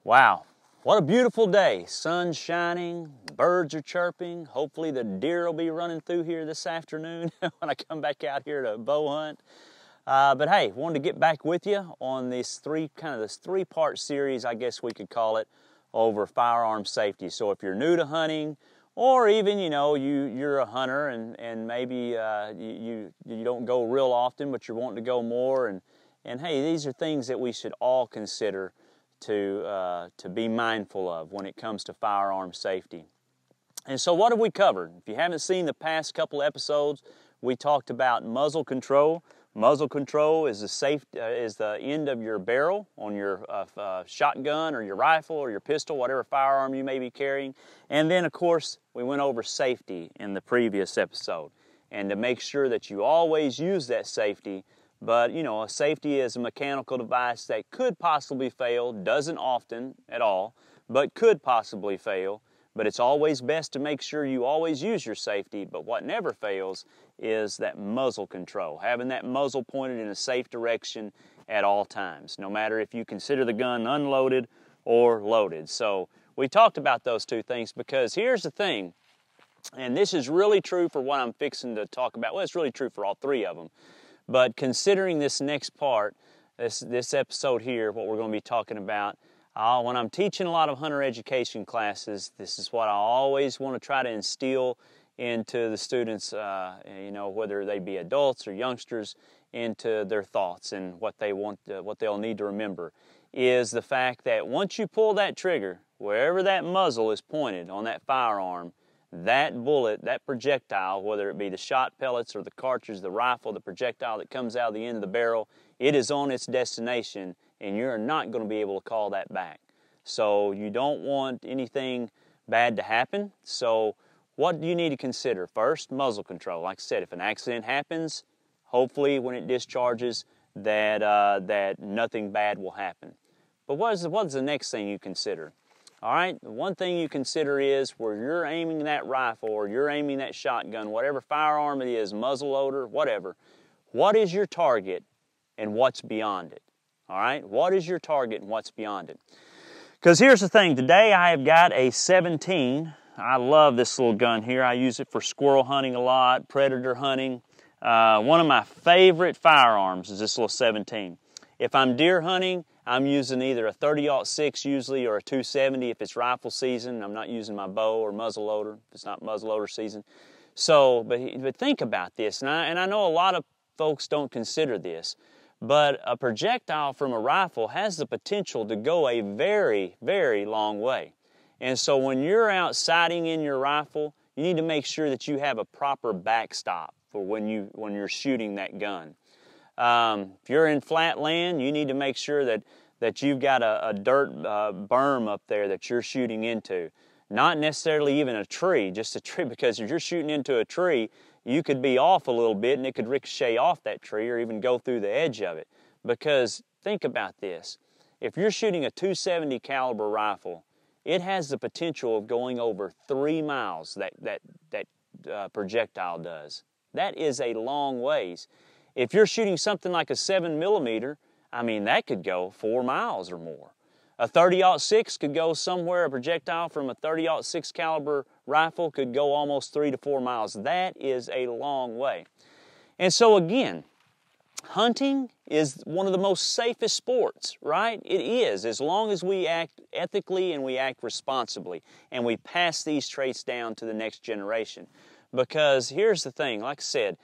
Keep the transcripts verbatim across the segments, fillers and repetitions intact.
Wow, what a beautiful day. Sun's shining, birds are chirping. Hopefully the deer will be running through here this afternoon when I come back out here to bow hunt. Uh, but hey, wanted to get back with you on this three, kind of this three-part series, I guess we could call it, over firearm safety. So if you're new to hunting, or even, you know, you, you're a hunter and, and maybe uh, you, you, you don't go real often, but you're wanting to go more. And, and hey, these are things that we should all consider to, uh, to be mindful of when it comes to firearm safety. And so what have we covered? If you haven't seen the past couple episodes, we talked about muzzle control. Muzzle control is the safe uh, is the end of your barrel on your uh, uh, shotgun or your rifle or your pistol, whatever firearm you may be carrying. And then, of course, we went over safety in the previous episode, and to make sure that you always use that safety. But, you know, a safety is a mechanical device that could possibly fail, doesn't often at all, but could possibly fail. But it's always best to make sure you always use your safety. But what never fails is that muzzle control, having that muzzle pointed in a safe direction at all times, no matter if you consider the gun unloaded or loaded. So we talked about those two things because here's the thing, and this is really true for what I'm fixing to talk about. Well, it's really true for all three of them. But considering this next part, this, this episode here, what we're going to be talking about, uh, when I'm teaching a lot of hunter education classes, this is what I always want to try to instill into the students, uh, you know, whether they be adults or youngsters, into their thoughts and what they want, uh, what they'll need to remember, is the fact that once you pull that trigger, wherever that muzzle is pointed on that firearm, that bullet, that projectile, whether it be the shot pellets or the cartridge, the rifle, the projectile that comes out of the end of the barrel, it is on its destination, and you're not going to be able to call that back. So you don't want anything bad to happen. So what do you need to consider? First, muzzle control. Like I said, if an accident happens, hopefully when it discharges, that uh, that nothing bad will happen. But what is, the, what is the next thing you consider? All right, one thing you consider is where you're aiming that rifle or you're aiming that shotgun, whatever firearm it is, muzzle loader, whatever, what is your target and what's beyond it? All right, what is your target and what's beyond it? Because here's the thing, today I have got a seventeen. I love this little gun here. I use it for squirrel hunting a lot, predator hunting. Uh, one of my favorite firearms is this little seventeen. If I'm deer hunting, I'm using either a thirty aught six usually or a two seventy if it's rifle season. I'm not using my bow or muzzle loader if it's not muzzle loader season. So, but, but think about this, and I, and I know a lot of folks don't consider this, but a projectile from a rifle has the potential to go a very, very long way. And so when you're out sighting in your rifle, you need to make sure that you have a proper backstop for when, you, when you're shooting that gun. Um, if you're in flat land, you need to make sure that, that you've got a, a dirt uh, berm up there that you're shooting into. Not necessarily even a tree, just a tree, because if you're shooting into a tree, you could be off a little bit and it could ricochet off that tree or even go through the edge of it. Because think about this. If you're shooting a two seventy caliber rifle, it has the potential of going over three miles, that, that, that uh, projectile does. That is a long ways. If you're shooting something like a seven millimeter, I mean, that could go four miles or more. A thirty aught six could go somewhere, a projectile from a thirty aught six caliber rifle could go almost three to four miles. That is a long way. And so again, hunting is one of the most safest sports, right? It is, as long as we act ethically and we act responsibly and we pass these traits down to the next generation. Because here's the thing, like I said,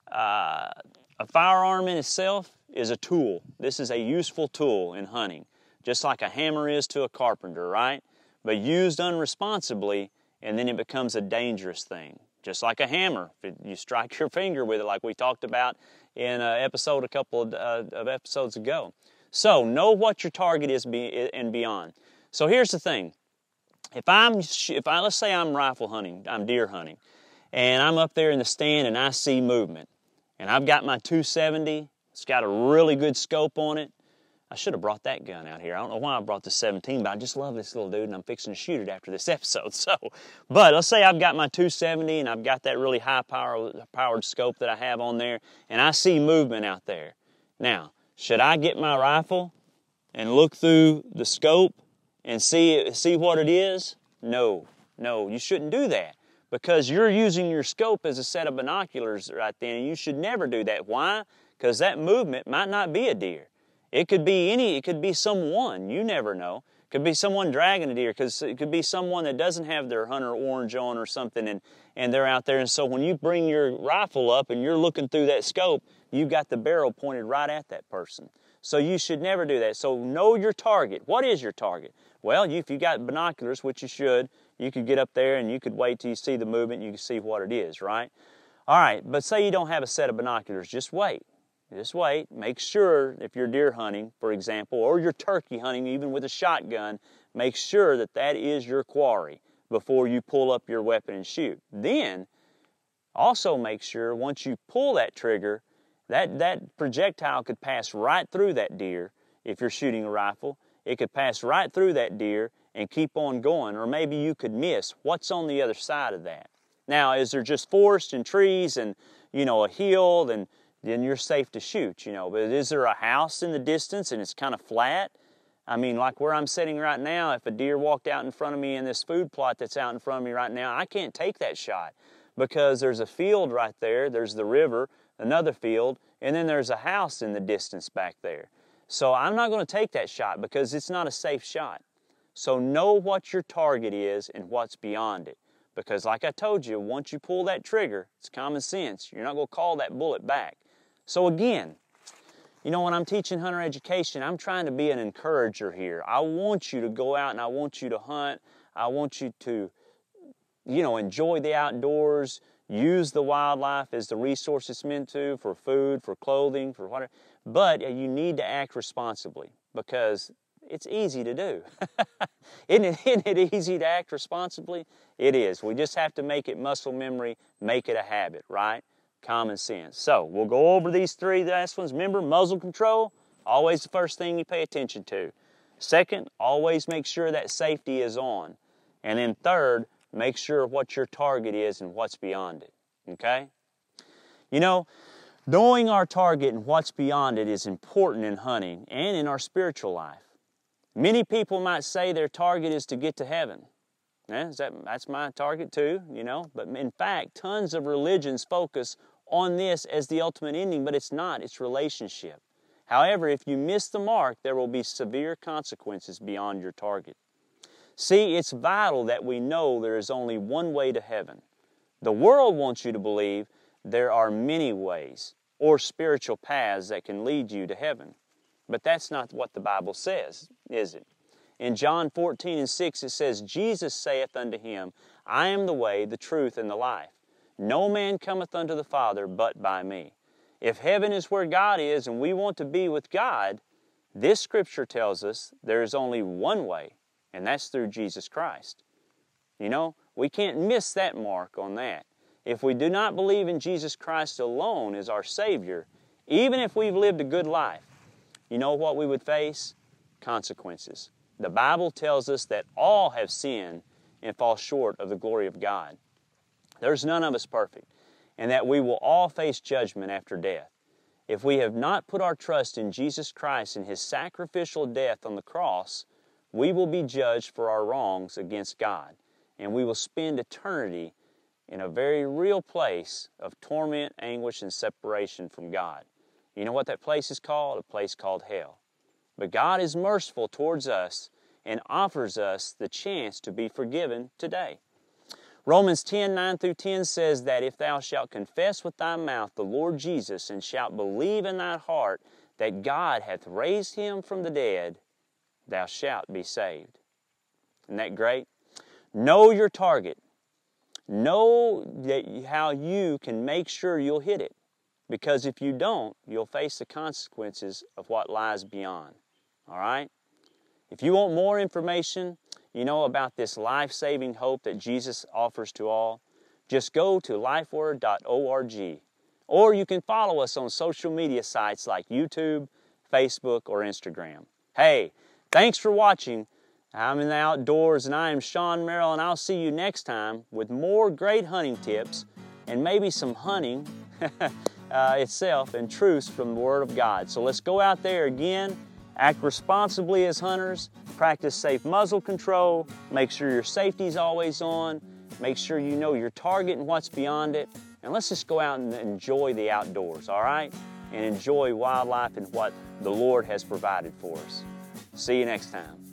uh, a firearm in itself is a tool. This is a useful tool in hunting, just like a hammer is to a carpenter, right? But used unresponsibly, and then it becomes a dangerous thing. Just like a hammer, if you strike your finger with it, like we talked about in an episode a couple of, uh, of episodes ago. So know what your target is be, and beyond. So here's the thing: if I'm, if I let's say I'm rifle hunting, I'm deer hunting, and I'm up there in the stand and I see movement, and I've got my two seventy. It's got a really good scope on it. I should have brought that gun out here. I don't know why I brought the seventeen, but I just love this little dude, and I'm fixing to shoot it after this episode. So, but let's say I've got my two seventy, and I've got that really high-powered scope that I have on there, and I see movement out there. Now, should I get my rifle and look through the scope and see, see what it is? No, no, you shouldn't do that because you're using your scope as a set of binoculars right then, and you should never do that. Why? Because that movement might not be a deer. It could be any, it could be someone, you never know. It could be someone dragging a deer, because it could be someone that doesn't have their hunter orange on or something, and, and they're out there. And so when you bring your rifle up and you're looking through that scope, you've got the barrel pointed right at that person. So you should never do that. So know your target. What is your target? Well, you, if you got binoculars, which you should, you could get up there and you could wait till you see the movement and you can see what it is, right? All right, but say you don't have a set of binoculars, just wait. Just wait. Make sure if you're deer hunting, for example, or you're turkey hunting even with a shotgun, make sure that that is your quarry before you pull up your weapon and shoot. Then, also make sure once you pull that trigger, that, that projectile could pass right through that deer if you're shooting a rifle. It could pass right through that deer and keep on going, or maybe you could miss what's on the other side of that. Now, is there just forest and trees and, you know, a hill, and then you're safe to shoot, you know. But is there a house in the distance and it's kind of flat? I mean, like where I'm sitting right now, if a deer walked out in front of me in this food plot that's out in front of me right now, I can't take that shot because there's a field right there, there's the river, another field, and then there's a house in the distance back there. So I'm not going to take that shot because it's not a safe shot. So know what your target is and what's beyond it. Because like I told you, once you pull that trigger, it's common sense. You're not going to call that bullet back. So again, you know, when I'm teaching hunter education, I'm trying to be an encourager here. I want you to go out and I want you to hunt. I want you to, you know, enjoy the outdoors, use the wildlife as the resource it's meant to, for food, for clothing, for whatever. But you need to act responsibly because it's easy to do. isn't, it, isn't it easy to act responsibly? It is. We just have to make it muscle memory, make it a habit, right? Common sense. So we'll go over these three last ones. Remember, muzzle control, always the first thing you pay attention to. Second, always make sure that safety is on. And then third, make sure what your target is and what's beyond it. Okay? You know, knowing our target and what's beyond it is important in hunting and in our spiritual life. Many people might say their target is to get to heaven. Yeah, is that, that's my target too, you know. But in fact, tons of religions focus on this as the ultimate ending, but it's not. It's relationship. However, if you miss the mark, there will be severe consequences beyond your target. See, it's vital that we know there is only one way to heaven. The world wants you to believe there are many ways or spiritual paths that can lead you to heaven. But that's not what the Bible says, is it? In John fourteen and six it says, Jesus saith unto him, I am the way, the truth, and the life. No man cometh unto the Father but by me. If heaven is where God is and we want to be with God, this scripture tells us there is only one way, and that's through Jesus Christ. You know, we can't miss that mark on that. If we do not believe in Jesus Christ alone as our Savior, even if we've lived a good life, you know what we would face? Consequences. The Bible tells us that all have sinned and fall short of the glory of God. There's none of us perfect, and that we will all face judgment after death. If we have not put our trust in Jesus Christ and His sacrificial death on the cross, we will be judged for our wrongs against God, and we will spend eternity in a very real place of torment, anguish, and separation from God. You know what that place is called? A place called hell. But God is merciful towards us and offers us the chance to be forgiven today. Romans ten, nine through ten says that if thou shalt confess with thy mouth the Lord Jesus and shalt believe in thy heart that God hath raised Him from the dead, thou shalt be saved. Isn't that great? Know your target. Know that how you can make sure you'll hit it. Because if you don't, you'll face the consequences of what lies beyond. All right? If you want more information, you know, about this life-saving hope that Jesus offers to all, just go to lifeword dot org. Or you can follow us on social media sites like YouTube, Facebook, or Instagram. Hey, thanks for watching. I'm in the outdoors, and I am Sean Merrill, and I'll see you next time with more great hunting tips and maybe some hunting uh, itself and truths from the Word of God. So let's go out there again, act responsibly as hunters, practice safe muzzle control, make sure your safety's always on, make sure you know your target and what's beyond it, and let's just go out and enjoy the outdoors, all right? And enjoy wildlife and what the Lord has provided for us. See you next time.